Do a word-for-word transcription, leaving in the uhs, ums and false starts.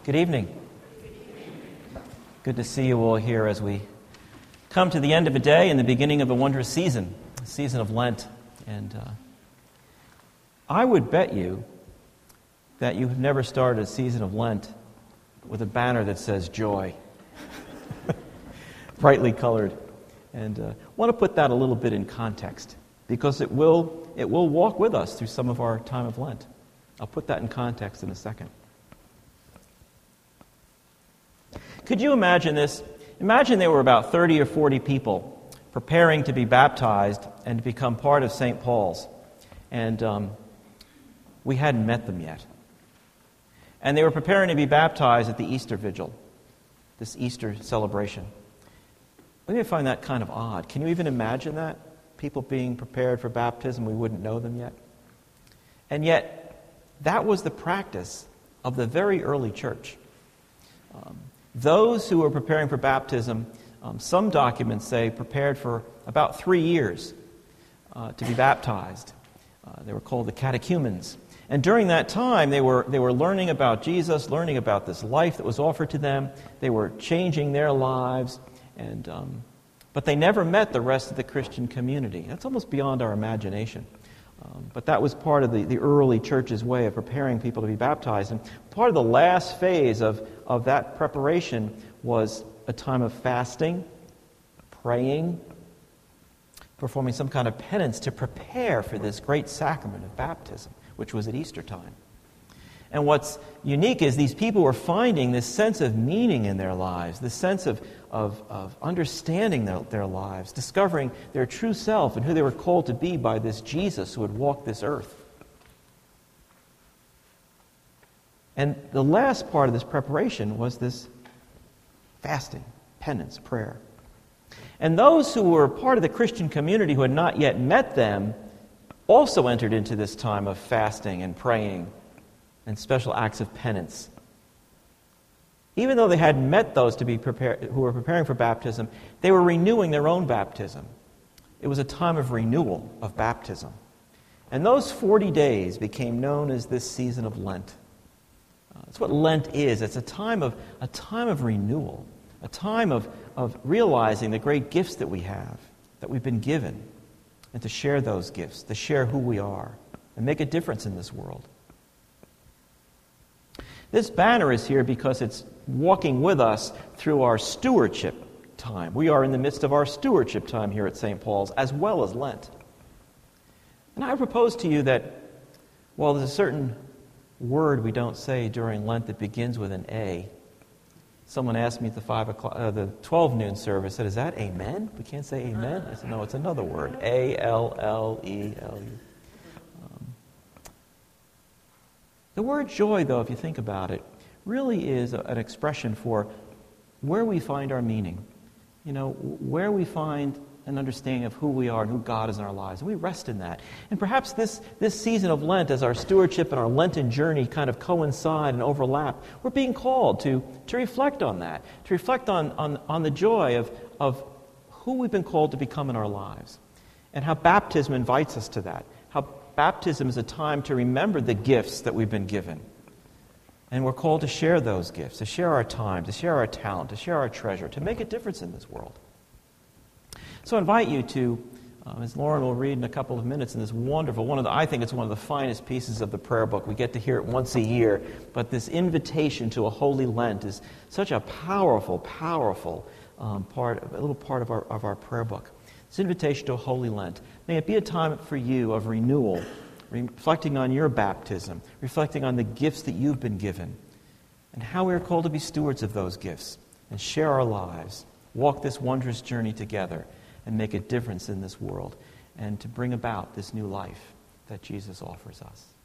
Good evening. Good to see you all here as we come to the end of a day and the beginning of a wondrous season, the season of Lent. And uh, I would bet you that you have never started a season of Lent with a banner that says joy, brightly colored. And I uh, want to put that a little bit in context because it will it will walk with us through some of our time of Lent. I'll put that in context in a second. Could you imagine this? Imagine there were about thirty or forty people preparing to be baptized and to become part of Saint Paul's. And um, we hadn't met them yet. And they were preparing to be baptized at the Easter Vigil, this Easter celebration. We may find that kind of odd. Can you even imagine that? People being prepared for baptism, we wouldn't know them yet. And yet, that was the practice of the very early church. Um, Those who were preparing for baptism, um, some documents say prepared for about three years uh, to be baptized. Uh, they were called the catechumens. And during that time, they were they were learning about Jesus, learning about this life that was offered to them. They were changing their lives, and um, but they never met the rest of the Christian community. That's almost beyond our imagination. Um, but that was part of the, the early church's way of preparing people to be baptized. And part of the last phase of, of that preparation was a time of fasting, praying, performing some kind of penance to prepare for this great sacrament of baptism, which was at Easter time. And what's unique is these people were finding this sense of meaning in their lives, this sense of, of, of understanding their, their lives, discovering their true self and who they were called to be by this Jesus who had walked this earth. And the last part of this preparation was this fasting, penance, prayer. And those who were part of the Christian community who had not yet met them also entered into this time of fasting and praying and special acts of penance. Even though they hadn't met those to be prepared, who were preparing for baptism, they were renewing their own baptism. It was a time of renewal of baptism. And those forty days became known as this season of Lent. Uh, that's what Lent is. It's a time of a time of renewal, a time of, of realizing the great gifts that we have, that we've been given, and to share those gifts, to share who we are, and make a difference in this world. This banner is here because it's walking with us through our stewardship time. We are in the midst of our stewardship time here at Saint Paul's, as well as Lent. And I propose to you that while there's a certain word we don't say during Lent that begins with an A, someone asked me at the five o'clock, uh, the twelve noon service, said, "Is that amen? We can't say amen?" I said, "No, it's another word. A L L E L U." The word joy, though, if you think about it, really is a, an expression for where we find our meaning. You know, where we find an understanding of who we are and who God is in our lives. And we rest in that. And perhaps this, this season of Lent, as our stewardship and our Lenten journey kind of coincide and overlap, we're being called to, to reflect on that, to reflect on, on, on the joy of, of who we've been called to become in our lives, and how baptism invites us to that, how baptism is a time to remember the gifts that we've been given. And we're called to share those gifts, to share our time, to share our talent, to share our treasure, to make a difference in this world. So I invite you to, uh, as Lauren will read in a couple of minutes in this wonderful, one of the, I think it's one of the finest pieces of the prayer book. We get to hear it once a year, but this invitation to a holy Lent is such a powerful, powerful um, part, a little part of our, of our prayer book. This invitation to a holy Lent. May it be a time for you of renewal, reflecting on your baptism, reflecting on the gifts that you've been given, and how we are called to be stewards of those gifts and share our lives, walk this wondrous journey together, and make a difference in this world, and to bring about this new life that Jesus offers us.